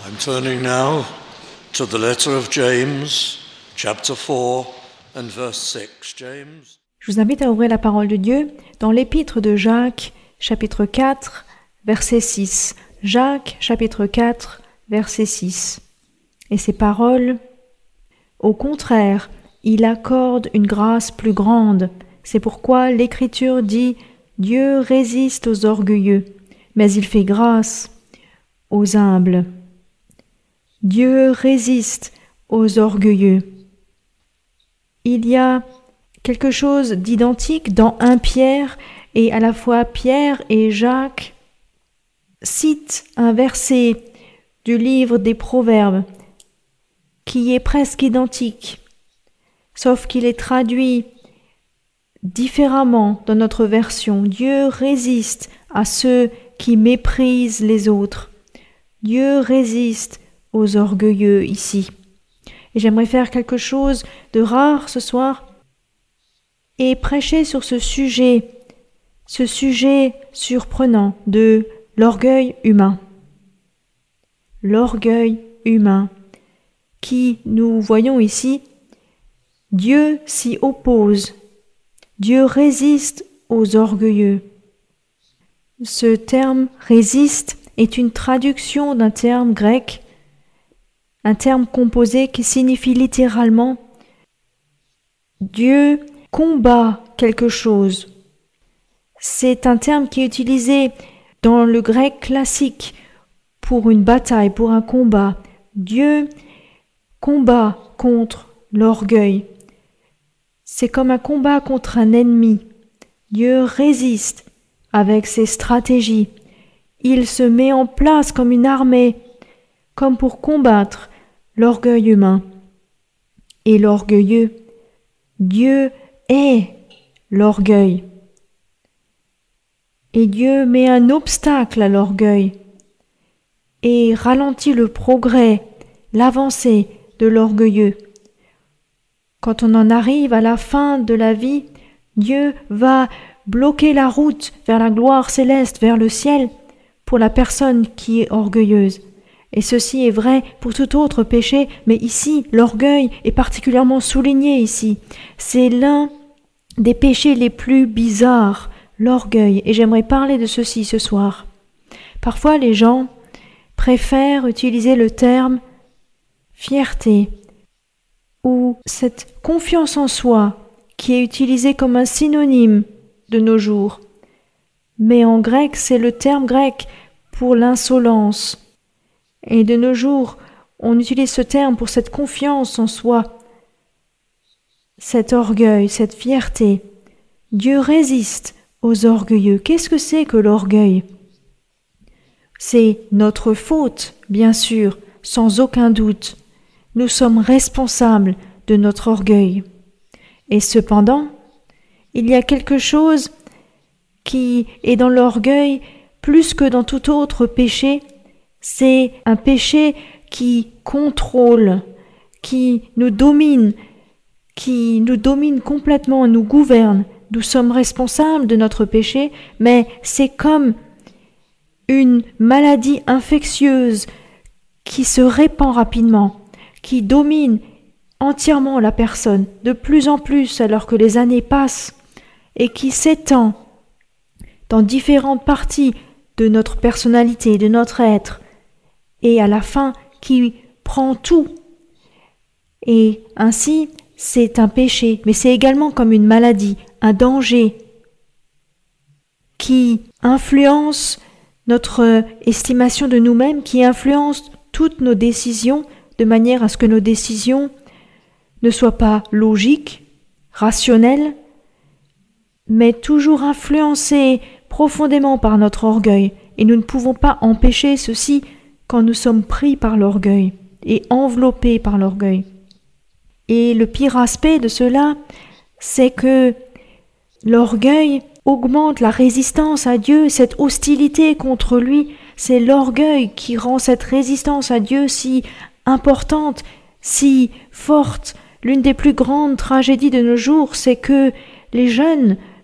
I'm turning now to the letter of James, chapter 4 and verse 6. James. Je vous invite à ouvrir la parole de Dieu dans l'épître de Jacques, chapitre 4, verset 6. Jacques, chapitre 4, verset 6. Et ces paroles, au contraire, il accorde une grâce plus grande. C'est pourquoi l'Écriture dit « Dieu résiste aux orgueilleux, mais il fait grâce aux humbles. » Dieu résiste aux orgueilleux. Il y a quelque chose d'identique dans 1 Pierre, et à la fois Pierre et Jacques citent un verset du livre des Proverbes qui est presque identique, sauf qu'il est traduit différemment dans notre version. Dieu résiste à ceux qui méprisent les autres. Dieu résiste aux orgueilleux ici. Et j'aimerais faire quelque chose de rare ce soir et prêcher sur ce sujet surprenant de l'orgueil humain. L'orgueil humain qui, nous voyons ici, Dieu s'y oppose. Dieu résiste aux orgueilleux. Ce terme « résiste » est une traduction d'un terme grec, un terme composé qui signifie littéralement « Dieu combat quelque chose ». C'est un terme qui est utilisé dans le grec classique pour une bataille, pour un combat. Dieu combat contre l'orgueil. C'est comme un combat contre un ennemi. Dieu résiste avec ses stratégies. Il se met en place comme une armée, comme pour combattre l'orgueil humain. Et l'orgueilleux, Dieu est l'orgueil. Et Dieu met un obstacle à l'orgueil et ralentit le progrès, l'avancée de l'orgueilleux. Quand on en arrive à la fin de la vie, Dieu va bloquer la route vers la gloire céleste, vers le ciel, pour la personne qui est orgueilleuse. Et ceci est vrai pour tout autre péché, mais ici, l'orgueil est particulièrement souligné ici. C'est l'un des péchés les plus bizarres, l'orgueil, et j'aimerais parler de ceci ce soir. Parfois, les gens préfèrent utiliser le terme fierté, ou cette confiance en soi qui est utilisée comme un synonyme de nos jours. Mais en grec, c'est le terme grec pour l'insolence. Et de nos jours, on utilise ce terme pour cette confiance en soi, cet orgueil, cette fierté. Dieu résiste aux orgueilleux. Qu'est-ce que c'est que l'orgueil ? C'est notre faute, bien sûr, sans aucun doute. Nous sommes responsables de notre orgueil. Et cependant, il y a quelque chose qui est dans l'orgueil plus que dans tout autre péché. C'est un péché qui contrôle, qui nous domine complètement, nous gouverne. Nous sommes responsables de notre péché, mais c'est comme une maladie infectieuse qui se répand rapidement, qui domine entièrement la personne, de plus en plus alors que les années passent, et qui s'étend dans différentes parties de notre personnalité, de notre être, et à la fin qui prend tout. Et ainsi, c'est un péché, mais c'est également comme une maladie, un danger qui influence notre estimation de nous-mêmes, qui influence toutes nos décisions, de manière à ce que nos décisions ne soient pas logiques, rationnelles, mais toujours influencées profondément par notre orgueil. Et nous ne pouvons pas empêcher ceci quand nous sommes pris par l'orgueil et enveloppés par l'orgueil. Et le pire aspect de cela, c'est que l'orgueil augmente la résistance à Dieu, cette hostilité contre lui. C'est l'orgueil qui rend cette résistance à Dieu si importante, si forte. L'une des plus grandes tragédies de nos jours, c'est que les jeunes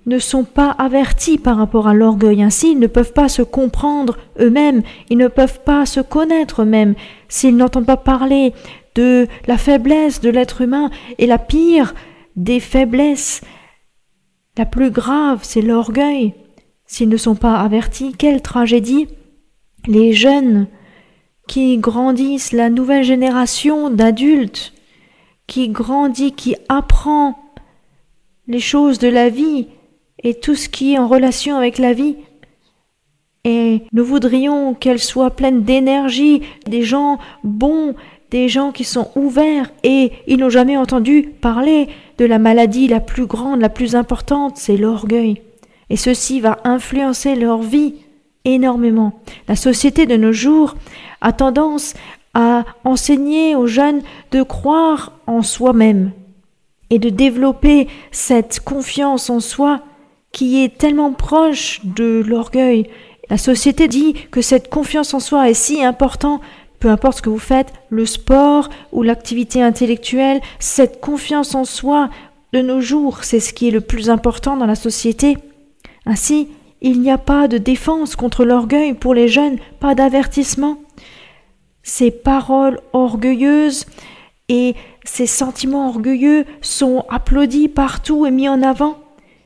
ne sont pas avertis par rapport à l'orgueil. Ainsi, ils ne peuvent pas se comprendre eux-mêmes, ils ne peuvent pas se connaître eux-mêmes. S'ils n'entendent pas parler de la faiblesse de l'être humain, et la pire des faiblesses, la plus grave, c'est l'orgueil. S'ils ne sont pas avertis, quelle tragédie! Les jeunes qui grandissent, la nouvelle génération d'adultes qui grandit, qui apprend les choses de la vie et tout ce qui est en relation avec la vie. Et nous voudrions qu'elle soit pleine d'énergie, des gens bons, des gens qui sont ouverts, et ils n'ont jamais entendu parler de la maladie la plus grande, la plus importante, c'est l'orgueil. Et ceci va influencer leur vie énormément. La société de nos jours a tendance à enseigner aux jeunes de croire en soi-même et de développer cette confiance en soi qui est tellement proche de l'orgueil. La société dit que cette confiance en soi est si importante, peu importe ce que vous faites, le sport ou l'activité intellectuelle, cette confiance en soi de nos jours, c'est ce qui est le plus important dans la société. Ainsi, il n'y a pas de défense contre l'orgueil pour les jeunes, pas d'avertissement. Ces paroles orgueilleuses et ces sentiments orgueilleux sont applaudis partout et mis en avant.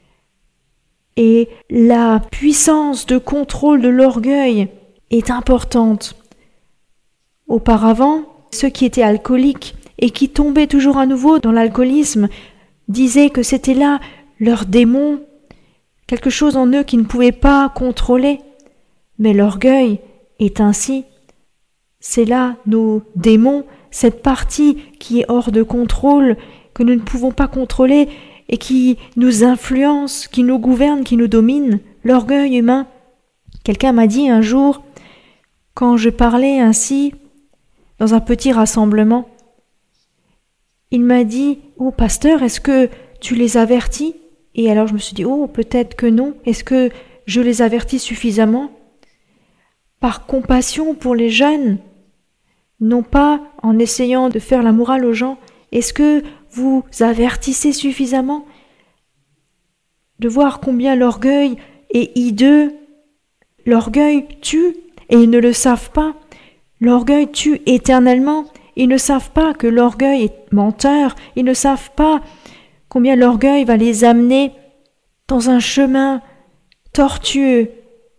Et la puissance de contrôle de l'orgueil est importante. Auparavant, ceux qui étaient alcooliques et qui tombaient toujours à nouveau dans l'alcoolisme disaient que c'était là leur démon, quelque chose en eux qu'ils ne pouvaient pas contrôler. Mais l'orgueil est ainsi. C'est là nos démons, cette partie qui est hors de contrôle, que nous ne pouvons pas contrôler et qui nous influence, qui nous gouverne, qui nous domine, l'orgueil humain. Quelqu'un m'a dit un jour, quand je parlais ainsi, dans un petit rassemblement, il m'a dit « Oh, pasteur, est-ce que tu les avertis ?» Et alors je me suis dit « Oh, peut-être que non. Est-ce que je les avertis suffisamment ?» Par compassion pour les jeunes, non pas en essayant de faire la morale aux gens. Est-ce que vous avertissez suffisamment de voir combien l'orgueil est hideux? L'orgueil tue et ils ne le savent pas. L'orgueil tue éternellement. Ils ne savent pas que l'orgueil est menteur. Ils ne savent pas combien l'orgueil va les amener dans un chemin tortueux.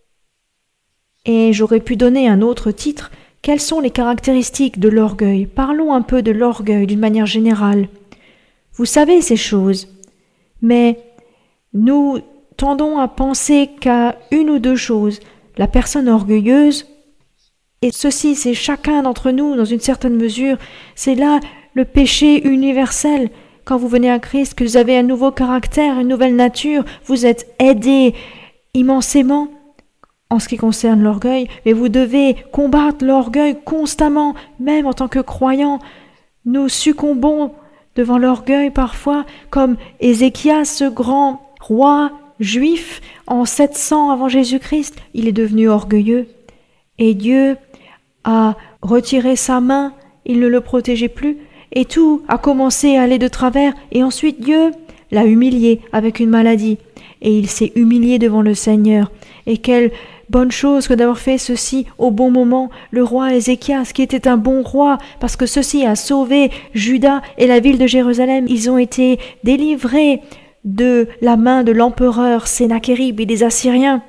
Et j'aurais pu donner un autre titre. Quelles sont les caractéristiques de l'orgueil? Parlons un peu de l'orgueil d'une manière générale. Vous savez ces choses, mais nous tendons à penser qu'à une ou deux choses. La personne orgueilleuse, et ceci c'est chacun d'entre nous dans une certaine mesure, c'est là le péché universel. Quand vous venez à Christ, que vous avez un nouveau caractère, une nouvelle nature, vous êtes aidé immensément en ce qui concerne l'orgueil, mais vous devez combattre l'orgueil constamment, même en tant que croyants. Nous succombons devant l'orgueil parfois, comme Ézéchias, ce grand roi juif, en 700 avant Jésus-Christ, il est devenu orgueilleux. Et Dieu a retiré sa main, il ne le protégeait plus, et tout a commencé à aller de travers, et ensuite Dieu l'a humilié avec une maladie, et il s'est humilié devant le Seigneur. Et quelle bonne chose que d'avoir fait ceci au bon moment, le roi Ézéchias, qui était un bon roi, parce que ceci a sauvé Juda et la ville de Jérusalem. Ils ont été délivrés de la main de l'empereur Sennachérib et des Assyriens.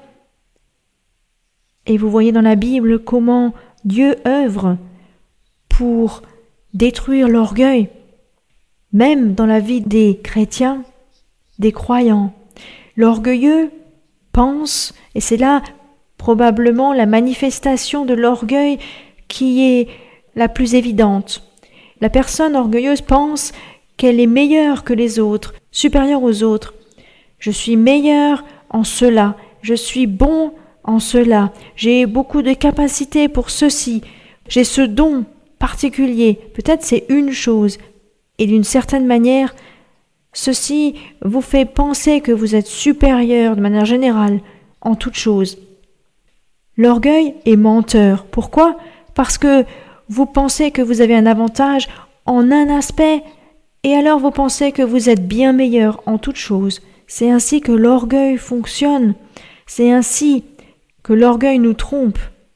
Et vous voyez dans la Bible comment Dieu œuvre pour détruire l'orgueil, même dans la vie des chrétiens, des croyants. L'orgueilleux pense, et c'est là probablement la manifestation de l'orgueil qui est la plus évidente. La personne orgueilleuse pense qu'elle est meilleure que les autres, supérieure aux autres. Je suis meilleur en cela, je suis bon en cela, j'ai beaucoup de capacités pour ceci, j'ai ce don particulier. Peut-être c'est une chose, et d'une certaine manière, ceci vous fait penser que vous êtes supérieur de manière générale en toute chose. L'orgueil est menteur. Pourquoi? Parce que vous pensez que vous avez un avantage en un aspect, et alors vous pensez que vous êtes bien meilleur en toute chose. C'est ainsi que l'orgueil fonctionne. C'est ainsi que l'orgueil nous trompe.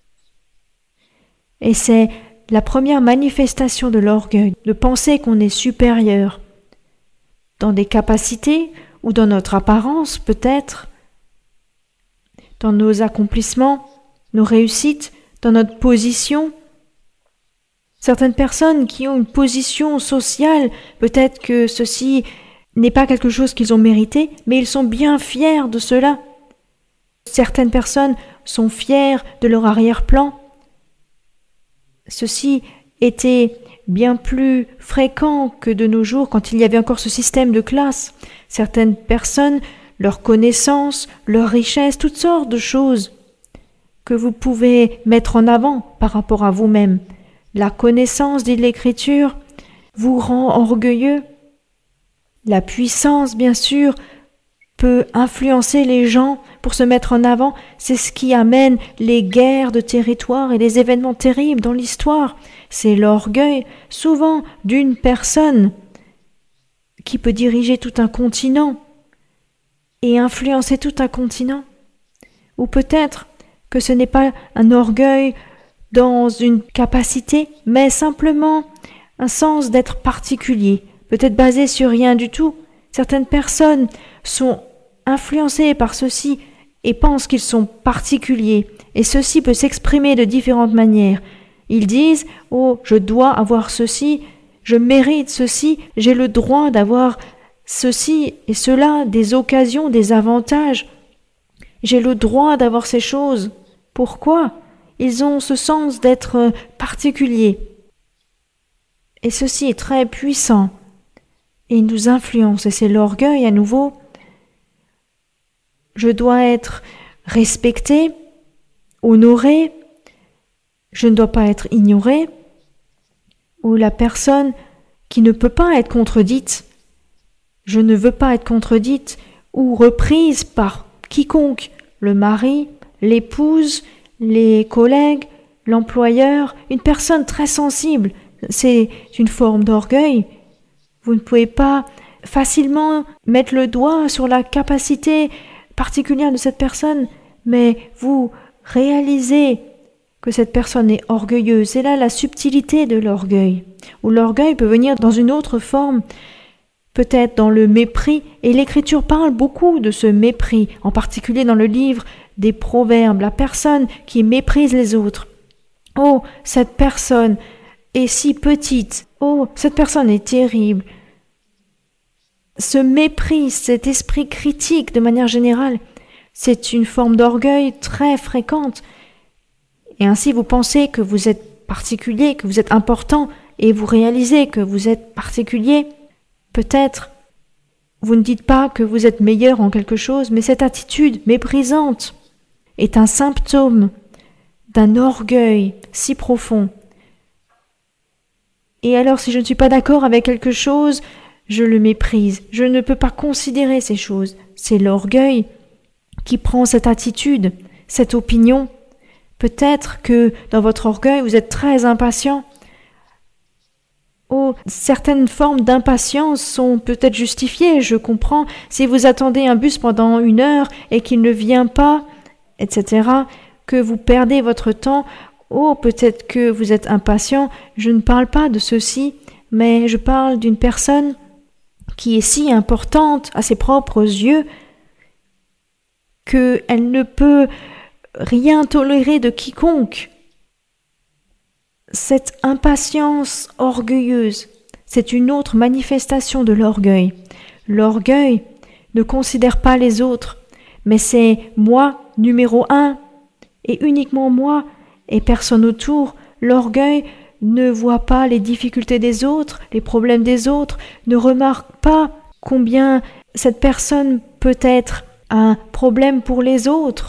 Et c'est la première manifestation de l'orgueil, de penser qu'on est supérieur, dans des capacités ou dans notre apparence peut-être, dans nos accomplissements, nos réussites, dans notre position. Certaines personnes qui ont une position sociale, peut-être que ceci n'est pas quelque chose qu'ils ont mérité, mais ils sont bien fiers de cela. Certaines personnes sont fières de leur arrière-plan. Ceci était bien plus fréquent que de nos jours quand il y avait encore ce système de classe. Certaines personnes, leurs connaissances, leurs richesses, toutes sortes de choses que vous pouvez mettre en avant par rapport à vous-même. La connaissance, dit l'Écriture, vous rend orgueilleux. La puissance, bien sûr, peut influencer les gens pour se mettre en avant. C'est ce qui amène les guerres de territoire et les événements terribles dans l'histoire. C'est l'orgueil, souvent d'une personne, qui peut diriger tout un continent et influencer tout un continent. Ou peut-être que ce n'est pas un orgueil dans une capacité, mais simplement un sens d'être particulier, peut-être basé sur rien du tout. Certaines personnes sont influencées par ceci et pensent qu'ils sont particuliers, et ceci peut s'exprimer de différentes manières. Ils disent « Oh, je dois avoir ceci, je mérite ceci, j'ai le droit d'avoir ceci et cela, des occasions, des avantages. J'ai le droit d'avoir ces choses. » Pourquoi ? Ils ont ce sens d'être particuliers. Et ceci est très puissant. Et il nous influence. Et c'est l'orgueil à nouveau. Je dois être respecté, honoré. Je ne dois pas être ignoré. Ou la personne qui ne peut pas être contredite. Je ne veux pas être contredite ou reprise par quiconque. Le mari, l'épouse, les collègues, l'employeur, une personne très sensible. C'est une forme d'orgueil. Vous ne pouvez pas facilement mettre le doigt sur la capacité particulière de cette personne, mais vous réalisez que cette personne est orgueilleuse. C'est là la subtilité de l'orgueil. Ou l'orgueil peut venir dans une autre forme, peut-être dans le mépris, et l'Écriture parle beaucoup de ce mépris, en particulier dans le livre des Proverbes, la personne qui méprise les autres. Oh, cette personne est si petite. Oh, cette personne est terrible. Ce mépris, cet esprit critique de manière générale, c'est une forme d'orgueil très fréquente. Et ainsi vous pensez que vous êtes particulier, que vous êtes important, et vous réalisez que vous êtes particulier. Peut-être, vous ne dites pas que vous êtes meilleur en quelque chose, mais cette attitude méprisante est un symptôme d'un orgueil si profond. Et alors, si je ne suis pas d'accord avec quelque chose, je le méprise. Je ne peux pas considérer ces choses. C'est l'orgueil qui prend cette attitude, cette opinion. Peut-être que dans votre orgueil, vous êtes très impatient. Oh, certaines formes d'impatience sont peut-être justifiées, je comprends. Si vous attendez un bus pendant 1 heure et qu'il ne vient pas, etc., que vous perdez votre temps, oh, peut-être que vous êtes impatient. Je ne parle pas de ceci, mais je parle d'une personne qui est si importante à ses propres yeux qu'elle ne peut rien tolérer de quiconque. Cette impatience orgueilleuse, c'est une autre manifestation de l'orgueil. L'orgueil ne considère pas les autres, mais c'est moi, numéro 1, et uniquement moi, et personne autour. L'orgueil ne voit pas les difficultés des autres, les problèmes des autres, ne remarque pas combien cette personne peut être un problème pour les autres.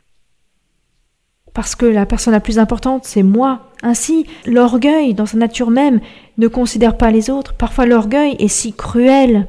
Parce que la personne la plus importante, c'est moi. Ainsi, l'orgueil, dans sa nature même, ne considère pas les autres. Parfois, l'orgueil est si cruel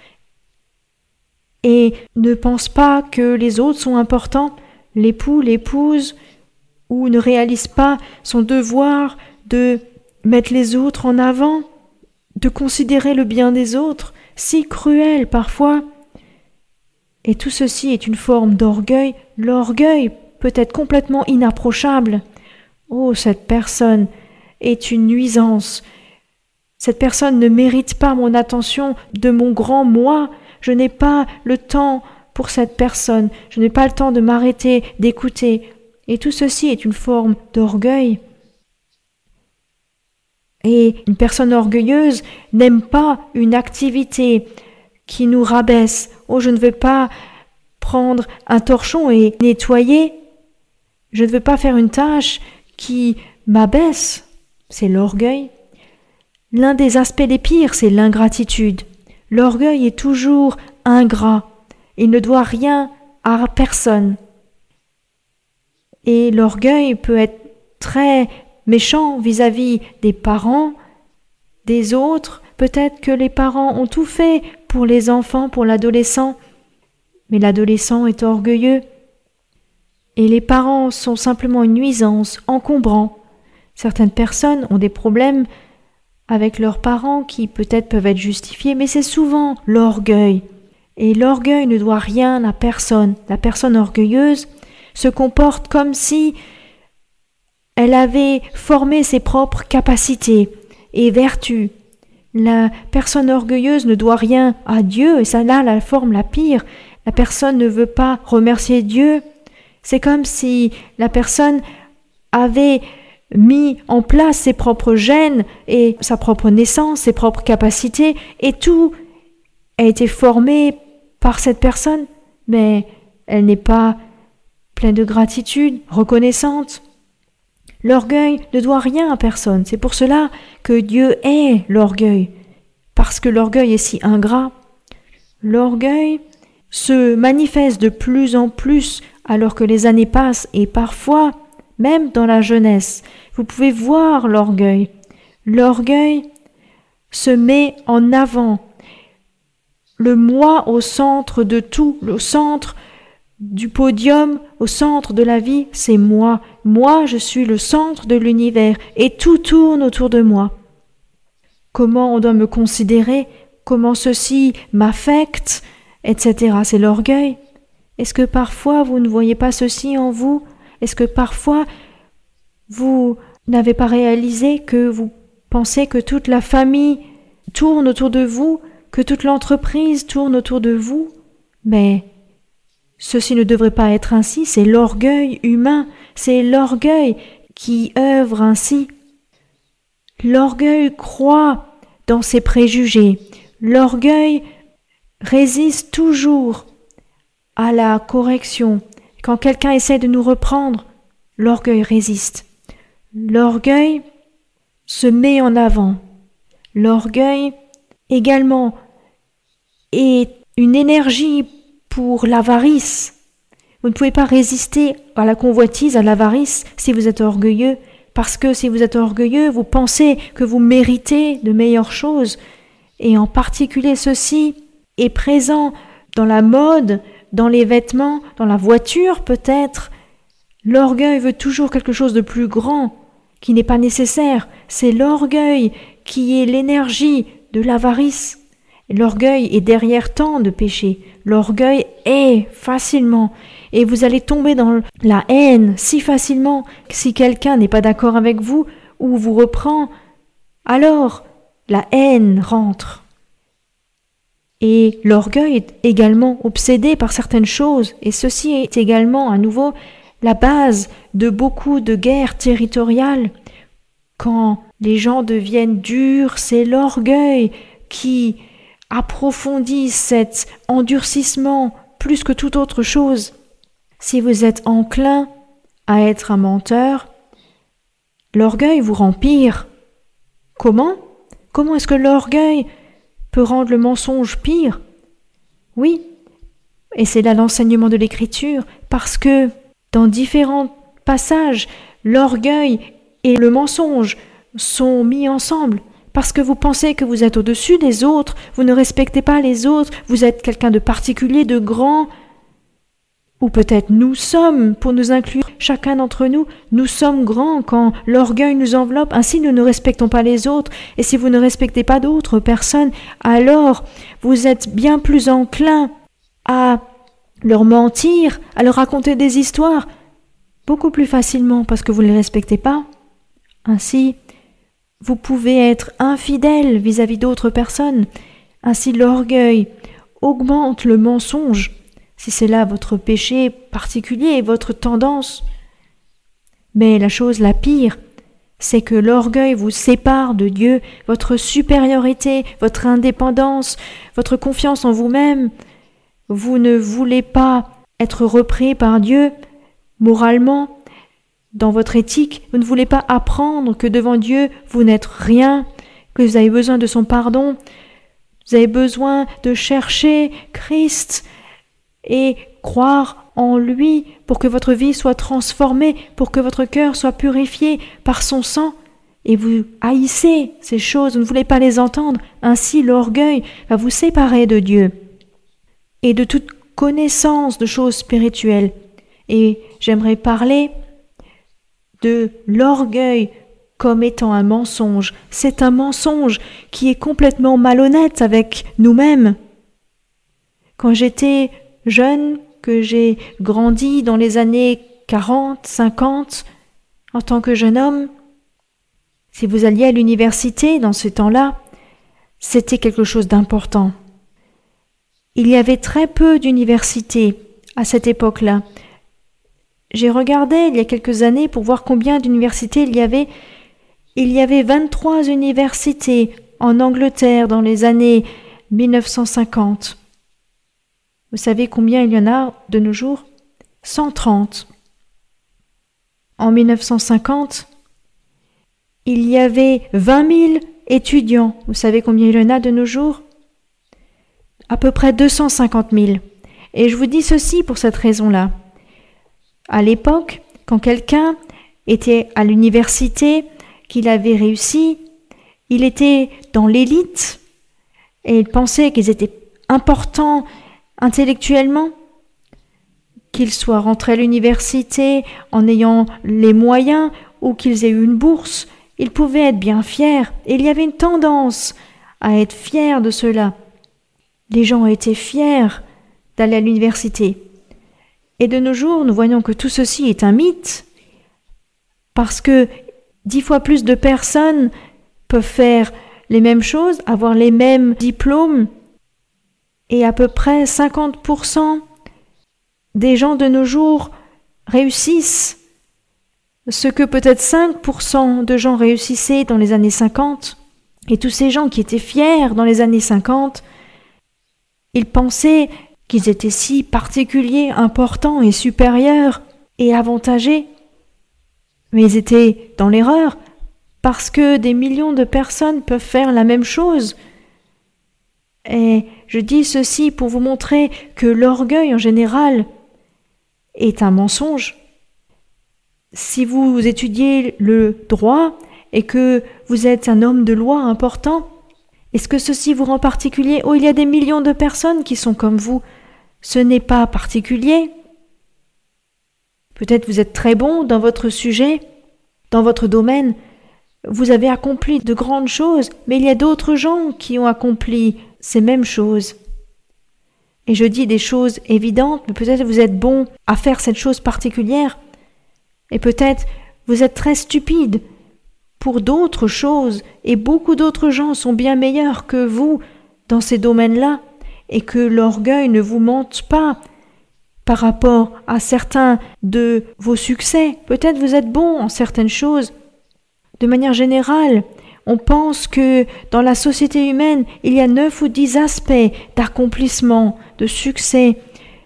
et ne pense pas que les autres sont importants. L'époux, l'épouse, ou ne réalise pas son devoir de mettre les autres en avant, de considérer le bien des autres, si cruel parfois. Et tout ceci est une forme d'orgueil. L'orgueil peut être complètement inapprochable. Oh, cette personne est une nuisance. Cette personne ne mérite pas mon attention de mon grand moi. Je n'ai pas le temps pour cette personne. Je n'ai pas le temps de m'arrêter, d'écouter. Et tout ceci est une forme d'orgueil. Et une personne orgueilleuse n'aime pas une activité qui nous rabaisse. Oh, je ne veux pas prendre un torchon et nettoyer. Je ne veux pas faire une tâche qui m'abaisse. C'est l'orgueil. L'un des aspects les pires, c'est l'ingratitude. L'orgueil est toujours ingrat. Il ne doit rien à personne. Et l'orgueil peut être très méchant vis-à-vis des parents, des autres. Peut-être que les parents ont tout fait pour les enfants, pour l'adolescent, mais l'adolescent est orgueilleux. Et les parents sont simplement une nuisance, encombrants. Certaines personnes ont des problèmes avec leurs parents qui peut-être peuvent être justifiés, mais c'est souvent l'orgueil. Et l'orgueil ne doit rien à personne. La personne orgueilleuse se comporte comme si elle avait formé ses propres capacités et vertus. La personne orgueilleuse ne doit rien à Dieu, et ça là la forme la pire. La personne ne veut pas remercier Dieu. C'est comme si la personne avait mis en place ses propres gènes et sa propre naissance, ses propres capacités, et tout a été formé par cette personne, mais elle n'est pas pleine de gratitude, reconnaissante. L'orgueil ne doit rien à personne. C'est pour cela que Dieu hait l'orgueil, parce que l'orgueil est si ingrat. L'orgueil se manifeste de plus en plus alors que les années passent, et parfois, même dans la jeunesse, vous pouvez voir l'orgueil. L'orgueil se met en avant. Le moi au centre de tout, au centre du podium, au centre de la vie, c'est moi. Moi, je suis le centre de l'univers et tout tourne autour de moi. Comment on doit me considérer, comment ceci m'affecte, etc. C'est l'orgueil. Est-ce que parfois vous ne voyez pas ceci en vous? Est-ce que parfois vous n'avez pas réalisé que vous pensez que toute la famille tourne autour de vous, que toute l'entreprise tourne autour de vous? Mais ceci ne devrait pas être ainsi, c'est l'orgueil humain, c'est l'orgueil qui œuvre ainsi. L'orgueil croit dans ses préjugés, l'orgueil résiste toujours à la correction. Quand quelqu'un essaie de nous reprendre, l'orgueil résiste. L'orgueil se met en avant. L'orgueil également est une énergie pour l'avarice. Vous ne pouvez pas résister à la convoitise, à l'avarice, si vous êtes orgueilleux, parce que si vous êtes orgueilleux, vous pensez que vous méritez de meilleures choses, et en particulier ceci est présent dans la mode, dans les vêtements, dans la voiture peut-être. L'orgueil veut toujours quelque chose de plus grand, qui n'est pas nécessaire. C'est l'orgueil qui est l'énergie de l'avarice. L'orgueil est derrière tant de péchés. L'orgueil est facilement. Et vous allez tomber dans la haine si facilement. Si quelqu'un n'est pas d'accord avec vous ou vous reprend, alors la haine rentre. Et l'orgueil est également obsédé par certaines choses. Et ceci est également à nouveau la base de beaucoup de guerres territoriales. Quand les gens deviennent durs, c'est l'orgueil qui approfondit cet endurcissement plus que toute autre chose. Si vous êtes enclin à être un menteur, l'orgueil vous rend pire. Comment est-ce que l'orgueil peut rendre le mensonge pire? Oui, et c'est là l'enseignement de l'Écriture, parce que dans différents passages, l'orgueil et le mensonge sont mis ensemble. Parce que vous pensez que vous êtes au-dessus des autres, vous ne respectez pas les autres, vous êtes quelqu'un de particulier, de grand. Ou peut-être nous sommes, pour nous inclure, chacun d'entre nous, nous sommes grands quand l'orgueil nous enveloppe, ainsi nous ne respectons pas les autres. Et si vous ne respectez pas d'autres personnes, alors vous êtes bien plus enclin à leur mentir, à leur raconter des histoires, beaucoup plus facilement parce que vous ne les respectez pas. Ainsi, vous pouvez être infidèle vis-à-vis d'autres personnes. Ainsi, l'orgueil augmente le mensonge, si c'est là votre péché particulier, votre tendance. Mais la chose la pire, c'est que l'orgueil vous sépare de Dieu, votre supériorité, votre indépendance, votre confiance en vous-même. Vous ne voulez pas être repris par Dieu moralement, dans votre éthique. Vous ne voulez pas apprendre que devant Dieu, vous n'êtes rien, que vous avez besoin de son pardon. Vous avez besoin de chercher Christ et croire en lui pour que votre vie soit transformée, pour que votre cœur soit purifié par son sang. Et vous haïssez ces choses, vous ne voulez pas les entendre. Ainsi, l'orgueil va vous séparer de Dieu et de toute connaissance de choses spirituelles. Et j'aimerais parler de l'orgueil comme étant un mensonge. C'est un mensonge qui est complètement malhonnête avec nous-mêmes. Quand j'étais jeune, que j'ai grandi dans les années 40, 50, en tant que jeune homme, si vous alliez à l'université dans ce temps-là, c'était quelque chose d'important. Il y avait très peu d'universités à cette époque-là. J'ai regardé il y a quelques années pour voir combien d'universités il y avait. Il y avait 23 universités en Angleterre dans les années 1950. Vous savez combien il y en a de nos jours ? 130. En 1950, il y avait 20 000 étudiants. Vous savez combien il y en a de nos jours ? À peu près 250 000. Et je vous dis ceci pour cette raison-là. À l'époque, quand quelqu'un était à l'université, qu'il avait réussi, il était dans l'élite et il pensait qu'ils étaient importants intellectuellement, qu'ils soient rentrés à l'université en ayant les moyens ou qu'ils aient eu une bourse, ils pouvaient être bien fiers. Et il y avait une tendance à être fiers de cela. Les gens étaient fiers d'aller à l'université. Et de nos jours, nous voyons que tout ceci est un mythe, parce que 10 fois plus de personnes peuvent faire les mêmes choses, avoir les mêmes diplômes, et à peu près 50% des gens de nos jours réussissent ce que peut-être 5% de gens réussissaient dans les années 50. Et tous ces gens qui étaient fiers dans les années 50, ils pensaient qu'ils étaient si particuliers, importants et supérieurs et avantagés. Mais ils étaient dans l'erreur, parce que des millions de personnes peuvent faire la même chose. Et je dis ceci pour vous montrer que l'orgueil en général est un mensonge. Si vous étudiez le droit et que vous êtes un homme de loi important, est-ce que ceci vous rend particulier ? Oh, il y a des millions de personnes qui sont comme vous. Ce n'est pas particulier. Peut-être vous êtes très bon dans votre sujet, dans votre domaine. Vous avez accompli de grandes choses, mais il y a d'autres gens qui ont accompli ces mêmes choses. Et je dis des choses évidentes, mais peut-être vous êtes bon à faire cette chose particulière. Et peut-être vous êtes très stupide pour d'autres choses, et beaucoup d'autres gens sont bien meilleurs que vous dans ces domaines-là, et que l'orgueil ne vous mente pas par rapport à certains de vos succès. Peut-être vous êtes bon en certaines choses. De manière générale, on pense que dans la société humaine, il y a 9 ou 10 aspects d'accomplissement, de succès.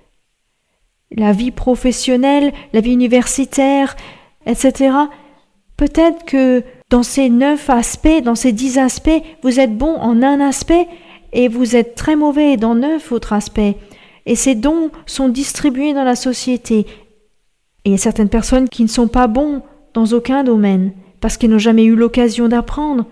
La vie professionnelle, la vie universitaire, etc. Peut-être que dans ces 9 aspects, dans ces 10 aspects, vous êtes bon en un aspect et vous êtes très mauvais dans 9 autres aspects. Et ces dons sont distribués dans la société. Et il y a certaines personnes qui ne sont pas bons dans aucun domaine, parce qu'ils n'ont jamais eu l'occasion d'apprendre.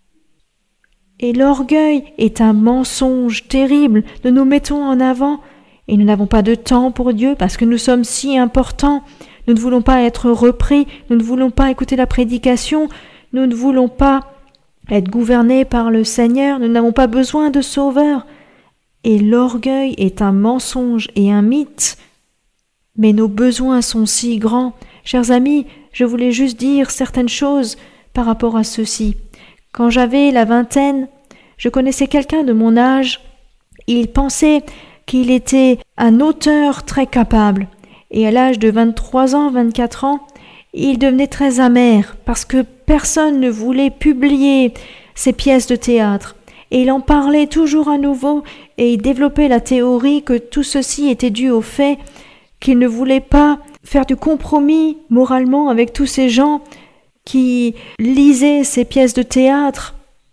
Et l'orgueil est un mensonge terrible. Nous nous mettons en avant et nous n'avons pas de temps pour Dieu parce que nous sommes si importants. Nous ne voulons pas être repris, nous ne voulons pas écouter la prédication, nous ne voulons pas être gouvernés par le Seigneur, nous n'avons pas besoin de sauveur. et l'orgueil est un mensonge et un mythe. Mais nos besoins sont si grands. Chers amis, je voulais juste dire certaines choses par rapport à ceci. Quand j'avais la vingtaine, je connaissais quelqu'un de mon âge. Il pensait qu'il était un auteur très capable. Et à l'âge de 23 ans, 24 ans, il devenait très amer parce que personne ne voulait publier ses pièces de théâtre. Et il en parlait toujours à nouveau et il développait la théorie que tout ceci était dû au fait qu'il ne voulait pas faire du compromis moralement avec tous ces gens qui lisaient ses pièces de théâtre.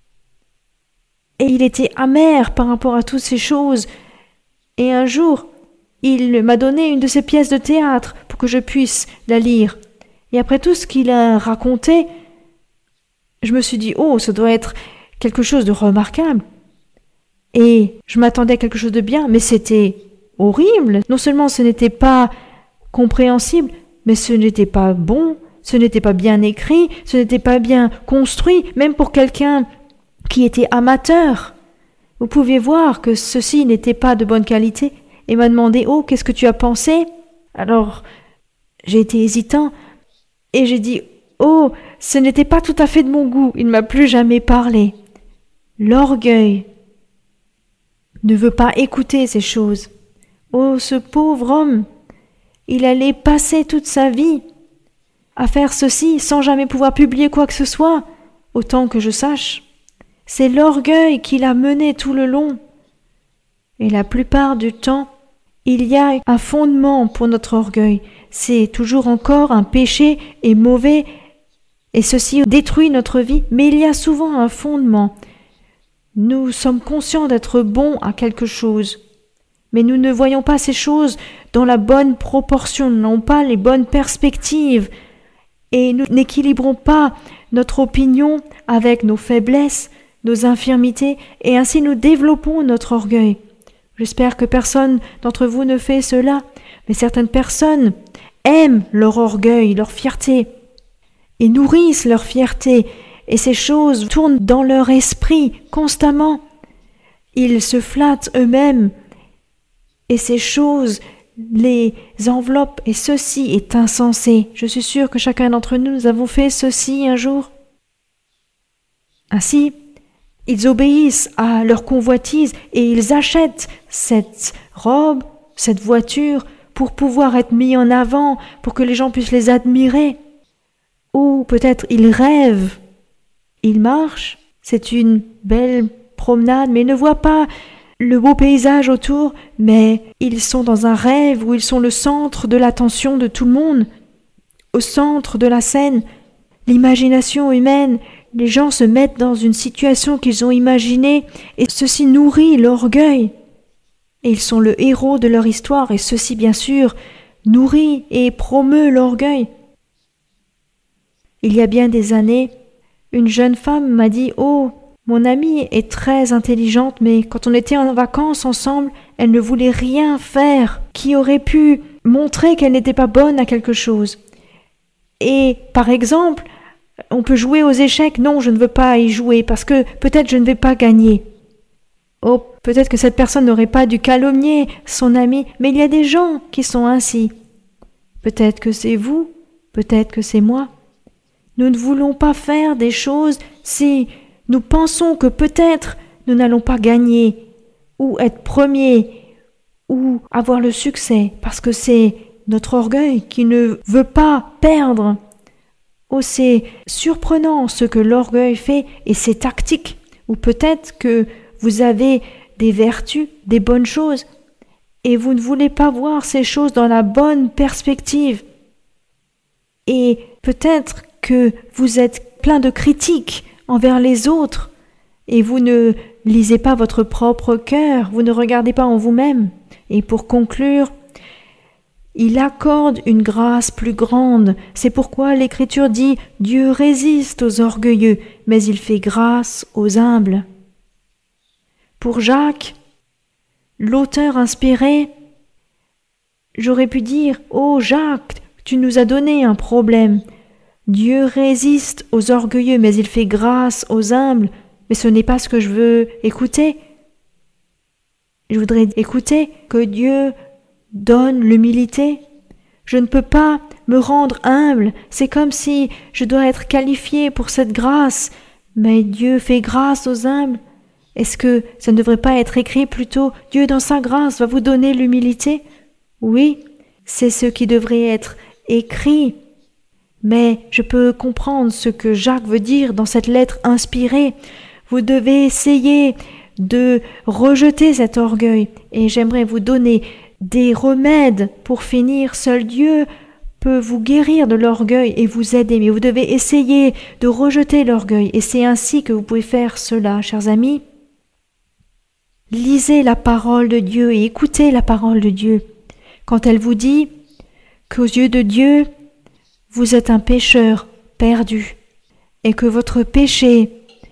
Et il était amer par rapport à toutes ces choses. Et un jour, il m'a donné une de ses pièces de théâtre pour que je puisse la lire. Et après tout ce qu'il a raconté, je me suis dit, oh, ça doit être quelque chose de remarquable. Et je m'attendais à quelque chose de bien, mais c'était horrible. Non seulement ce n'était pas compréhensible, mais ce n'était pas bon, ce n'était pas bien écrit, ce n'était pas bien construit, même pour quelqu'un qui était amateur. Vous pouviez voir que ceci n'était pas de bonne qualité. Et m'a demandé, oh, qu'est-ce que tu as pensé? Alors, j'ai été hésitant, et j'ai dit, oh, ce n'était pas tout à fait de mon goût, il ne m'a plus jamais parlé. L'orgueil ne veut pas écouter ces choses. Oh, ce pauvre homme, il allait passer toute sa vie à faire ceci sans jamais pouvoir publier quoi que ce soit, autant que je sache. C'est l'orgueil qui l'a mené tout le long. Et la plupart du temps, il y a un fondement pour notre orgueil. C'est toujours encore un péché et mauvais, et ceci détruit notre vie, mais il y a souvent un fondement. Nous sommes conscients d'être bons à quelque chose, mais nous ne voyons pas ces choses dans la bonne proportion, nous n'avons pas les bonnes perspectives, et nous n'équilibrons pas notre opinion avec nos faiblesses, nos infirmités, et ainsi nous développons notre orgueil. J'espère que personne d'entre vous ne fait cela, mais certaines personnes aiment leur orgueil, leur fierté, et nourrissent leur fierté, et ces choses tournent dans leur esprit constamment. Ils se flattent eux-mêmes, et ces choses les enveloppent, et ceci est insensé. Je suis sûre que chacun d'entre nous, nous avons fait ceci un jour. Ainsi, ils obéissent à leur convoitise et ils achètent cette robe, cette voiture, pour pouvoir être mis en avant, pour que les gens puissent les admirer. Ou peut-être ils rêvent, ils marchent, c'est une belle promenade, mais ils ne voient pas le beau paysage autour, mais ils sont dans un rêve où ils sont le centre de l'attention de tout le monde, au centre de la scène. L'imagination humaine, les gens se mettent dans une situation qu'ils ont imaginée et ceci nourrit l'orgueil. Et ils sont le héros de leur histoire et ceci, bien sûr, nourrit et promeut l'orgueil. Il y a bien des années, une jeune femme m'a dit « Oh, mon amie est très intelligente, mais quand on était en vacances ensemble, elle ne voulait rien faire qui aurait pu montrer qu'elle n'était pas bonne à quelque chose. Et par exemple, on peut jouer aux échecs. Non, je ne veux pas y jouer parce que peut-être je ne vais pas gagner. Oh, peut-être que cette personne n'aurait pas dû calomnier son ami, mais il y a des gens qui sont ainsi. Peut-être que c'est vous, peut-être que c'est moi. Nous ne voulons pas faire des choses si nous pensons que peut-être nous n'allons pas gagner ou être premiers ou avoir le succès parce que c'est notre orgueil qui ne veut pas perdre. Oh, c'est surprenant ce que l'orgueil fait et ses tactiques. Ou peut-être que vous avez des vertus, des bonnes choses, et vous ne voulez pas voir ces choses dans la bonne perspective. Et peut-être que vous êtes plein de critiques envers les autres, et vous ne lisez pas votre propre cœur, vous ne regardez pas en vous-même. Et pour conclure, il accorde une grâce plus grande. C'est pourquoi l'Écriture dit « Dieu résiste aux orgueilleux, mais il fait grâce aux humbles ». Pour Jacques, l'auteur inspiré, j'aurais pu dire « Oh Jacques, tu nous as donné un problème. Dieu résiste aux orgueilleux, mais il fait grâce aux humbles. » Mais ce n'est pas ce que je veux écouter. Je voudrais écouter que Dieu donne l'humilité. Je ne peux pas me rendre humble. C'est comme si je dois être qualifié pour cette grâce. Mais Dieu fait grâce aux humbles. Est-ce que ça ne devrait pas être écrit plutôt « Dieu dans sa grâce va vous donner l'humilité » ? Oui, c'est ce qui devrait être écrit. Mais je peux comprendre ce que Jacques veut dire dans cette lettre inspirée. Vous devez essayer de rejeter cet orgueil. Et j'aimerais vous donner des remèdes pour finir. Seul Dieu peut vous guérir de l'orgueil et vous aider. Mais vous devez essayer de rejeter l'orgueil. Et c'est ainsi que vous pouvez faire cela, chers amis. Lisez la parole de Dieu et écoutez la parole de Dieu. Quand elle vous dit qu'aux yeux de Dieu, vous êtes un pécheur perdu et que votre péché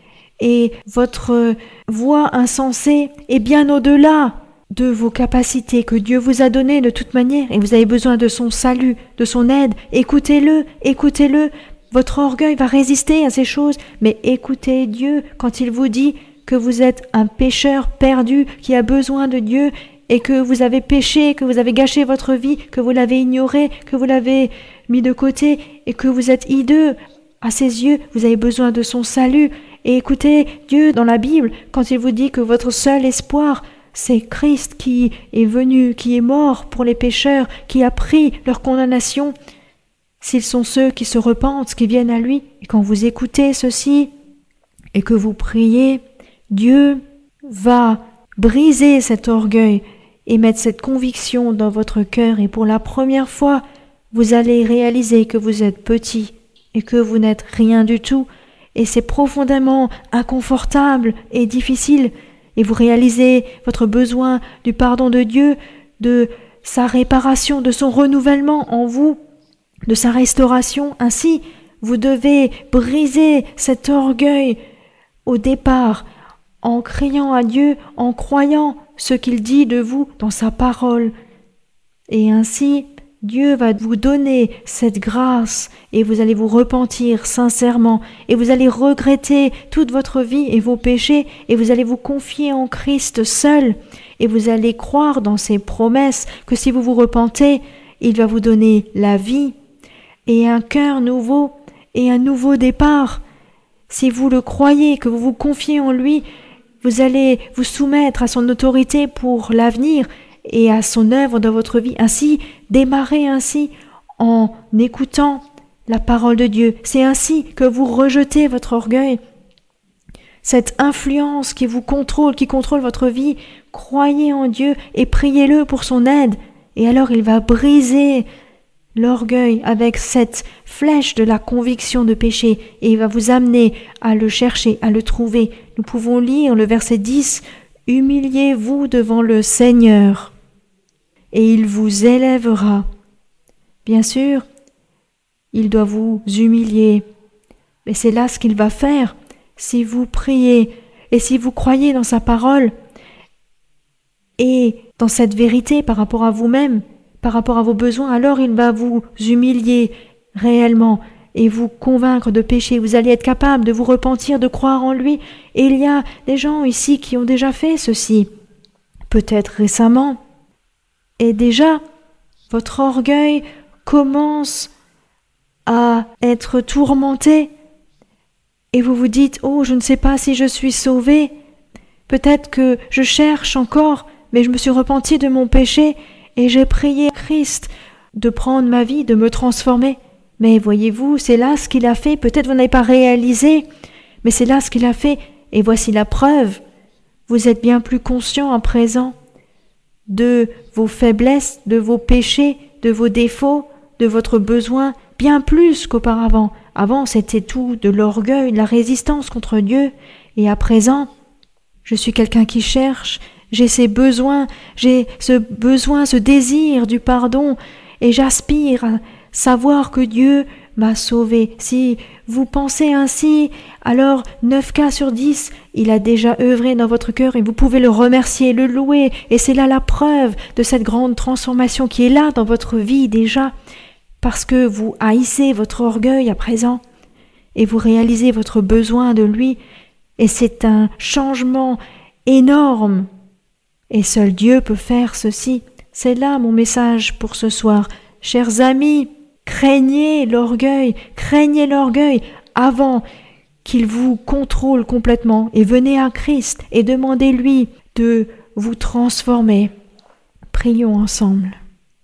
et votre voie insensée est bien au-delà de vos capacités que Dieu vous a données de toute manière et vous avez besoin de son salut, de son aide. Écoutez-le, écoutez-le. Votre orgueil va résister à ces choses, mais écoutez Dieu quand il vous dit que vous êtes un pécheur perdu qui a besoin de Dieu et que vous avez péché, que vous avez gâché votre vie, que vous l'avez ignoré, que vous l'avez mis de côté et que vous êtes hideux à ses yeux, vous avez besoin de son salut. Et écoutez Dieu dans la Bible quand il vous dit que votre seul espoir, c'est Christ qui est venu, qui est mort pour les pécheurs, qui a pris leur condamnation. S'ils sont ceux qui se repentent, qui viennent à lui, et quand vous écoutez ceci et que vous priez, Dieu va briser cet orgueil et mettre cette conviction dans votre cœur et pour la première fois, vous allez réaliser que vous êtes petit et que vous n'êtes rien du tout et c'est profondément inconfortable et difficile et vous réalisez votre besoin du pardon de Dieu, de sa réparation, de son renouvellement en vous, de sa restauration. Ainsi, vous devez briser cet orgueil au départ en criant à Dieu, en croyant ce qu'il dit de vous dans sa parole. Et ainsi, Dieu va vous donner cette grâce et vous allez vous repentir sincèrement et vous allez regretter toute votre vie et vos péchés et vous allez vous confier en Christ seul et vous allez croire dans ses promesses que si vous vous repentez, il va vous donner la vie et un cœur nouveau et un nouveau départ. Si vous le croyez, que vous vous confiez en lui, vous allez vous soumettre à son autorité pour l'avenir et à son œuvre dans votre vie. Ainsi, démarrez ainsi en écoutant la parole de Dieu. C'est ainsi que vous rejetez votre orgueil. Cette influence qui vous contrôle, qui contrôle votre vie, croyez en Dieu et priez-le pour son aide. Et alors il va briser l'orgueil avec cette flèche de la conviction de péché et il va vous amener à le chercher, à le trouver. Nous pouvons lire le verset 10, « Humiliez-vous devant le Seigneur et il vous élèvera. » Bien sûr, il doit vous humilier, mais c'est là ce qu'il va faire. Si vous priez et si vous croyez dans sa parole et dans cette vérité par rapport à vous-même, par rapport à vos besoins, alors il va vous humilier réellement et vous convaincre de péché. Vous allez être capable de vous repentir, de croire en lui. Et il y a des gens ici qui ont déjà fait ceci, peut-être récemment. Et déjà, votre orgueil commence à être tourmenté. Et vous vous dites, « Oh, je ne sais pas si je suis sauvé. Peut-être que je cherche encore, mais je me suis repenti de mon péché. » Et j'ai prié à Christ de prendre ma vie, de me transformer. Mais voyez-vous, c'est là ce qu'il a fait. Peut-être vous n'avez pas réalisé, mais c'est là ce qu'il a fait. Et voici la preuve. Vous êtes bien plus conscient à présent de vos faiblesses, de vos péchés, de vos défauts, de votre besoin, bien plus qu'auparavant. Avant, c'était tout de l'orgueil, de la résistance contre Dieu. Et à présent, je suis quelqu'un qui cherche. J'ai ces besoins, j'ai ce besoin, ce désir du pardon et j'aspire à savoir que Dieu m'a sauvé. Si vous pensez ainsi, alors 9 cas sur 10, il a déjà œuvré dans votre cœur et vous pouvez le remercier, le louer et c'est là la preuve de cette grande transformation qui est là dans votre vie déjà parce que vous haïssez votre orgueil à présent et vous réalisez votre besoin de lui et c'est un changement énorme. Et seul Dieu peut faire ceci. C'est là mon message pour ce soir. Chers amis, craignez l'orgueil avant qu'il vous contrôle complètement et venez à Christ et demandez-lui de vous transformer. Prions ensemble.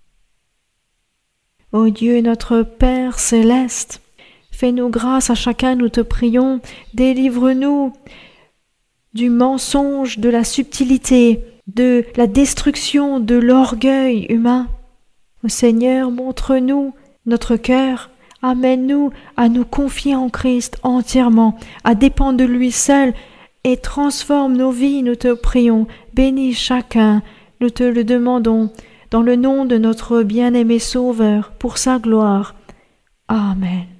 Ô Dieu, notre Père céleste, fais-nous grâce à chacun, nous te prions, délivre-nous du mensonge, de la subtilité, de la destruction de l'orgueil humain. Ô Seigneur, montre-nous notre cœur, amène-nous à nous confier en Christ entièrement, à dépendre de lui seul et transforme nos vies, nous te prions. Bénis chacun, nous te le demandons, dans le nom de notre bien-aimé Sauveur, pour sa gloire. Amen.